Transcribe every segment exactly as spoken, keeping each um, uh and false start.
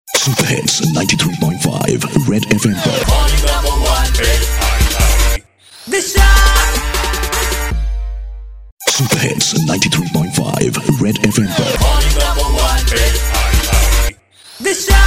Super Hits ninety-three point five Red F M पर Morning number one hit. Disha. Super Hits ninety-three point five Red F M पर Morning number one hit. Disha.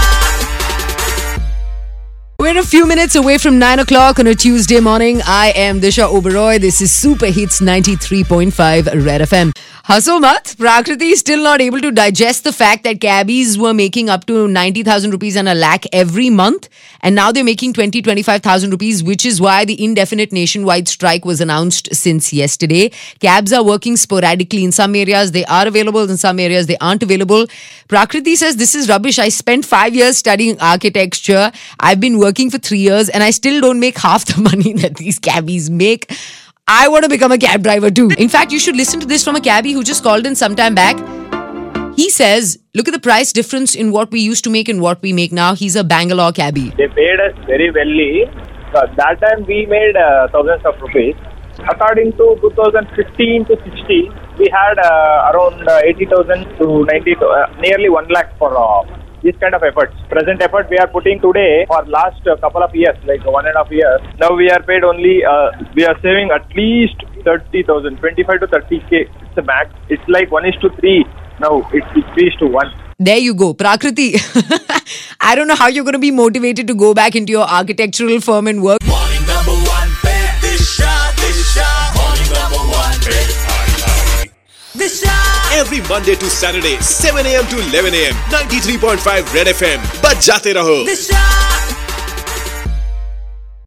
We're a few minutes away from nine o'clock on a Tuesday morning. I am Disha Oberoi. This is Super Hits ninety-three point five Red F M. Haso mat, Prakriti is still not able to digest the fact that cabbies were making up to ninety thousand rupees and a lakh every month. And now they're making twenty, twenty-five thousand rupees, which is why the indefinite nationwide strike was announced since yesterday. Cabs are working sporadically. In some areas, they are available. In some areas, they aren't available. Prakriti says, this is rubbish. I spent five years studying architecture. I've been working for three years and I still don't make half the money that these cabbies make. I want to become a cab driver too. In fact, you should listen to this from a cabbie who just called in some time back. He says, look at the price difference in what we used to make and what we make now. He's a Bangalore cabbie. They paid us very well. Uh, that time we made uh, thousands of rupees. According to two thousand fifteen to sixteen, we had uh, around uh, eighty thousand to ninety, uh, nearly one lakh for uh, this kind of efforts. Present effort we are putting today for last uh, couple of years, like one and a half years. Now we are paid only, uh, we are saving at least thirty thousand, twenty-five to thirty K. It's a max. It's like one is to three. Now it's increased to one. There you go. Prakriti, I don't know how you're going to be motivated to go back into your architectural firm and work. Morning number one hit. Disha. Disha. Morning number one hit. Disha. Every Monday to Saturday, seven a.m. to eleven a.m. ninety-three point five Red F M. बज जाते रहो. Disha.